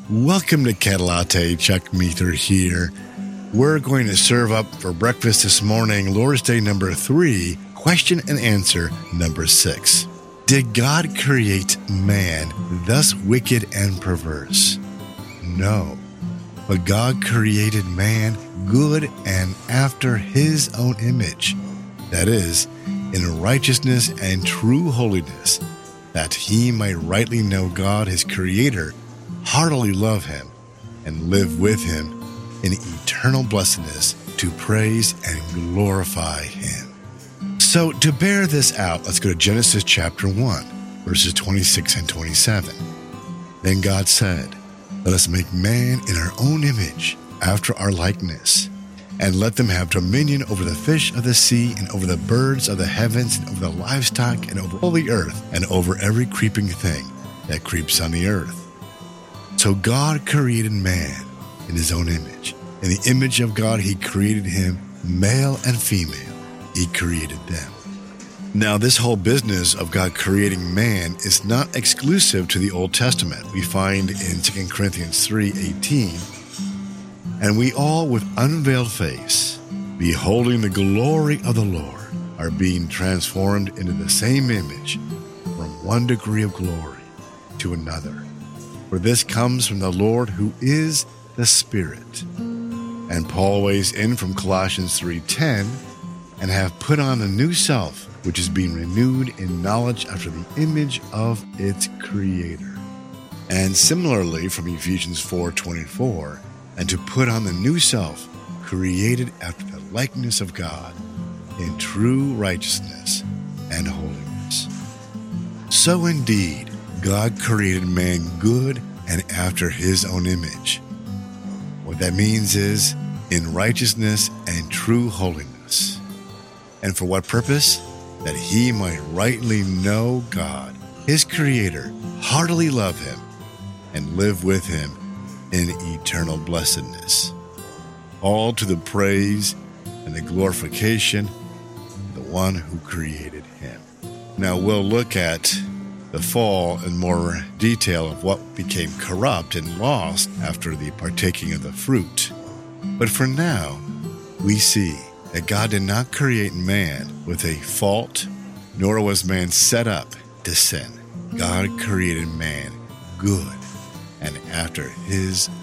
Welcome to Cat Latte. Chuck Meether here. We're going to serve up for breakfast this morning, Lord's Day number 3, question and answer number 6. Did God create man thus wicked and perverse? No. But God created man good and after his own image, that is, in righteousness and true holiness, that he might rightly know God his Creator, heartily love him, and live with him in eternal blessedness to praise and glorify him. So to bear this out, let's go to Genesis chapter 1, verses 26 and 27. Then God said, "Let us make man in our own image, after our likeness, and let them have dominion over the fish of the sea, and over the birds of the heavens, and over the livestock, and over all the earth, and over every creeping thing that creeps on the earth." So God created man in his own image. In the image of God, he created him, male and female. He created them. Now, this whole business of God creating man is not exclusive to the Old Testament. We find in 2 Corinthians 3:18, "And we all with unveiled face, beholding the glory of the Lord, are being transformed into the same image from one degree of glory to another. For this comes from the Lord who is the Spirit." And Paul weighs in from Colossians 3:10, "And have put on the new self, which is being renewed in knowledge after the image of its Creator." And similarly from Ephesians 4:24, "And to put on the new self, created after the likeness of God, in true righteousness and holiness." So indeed, God created man good and after his own image. What that means is in righteousness and true holiness. And for what purpose? That he might rightly know God, his Creator, heartily love him, and live with him in eternal blessedness. All to the praise and the glorification of the one who created him. Now we'll look at the fall in more detail of what became corrupt and lost after the partaking of the fruit. But for now, we see that God did not create man with a fault, nor was man set up to sin. God created man good and after his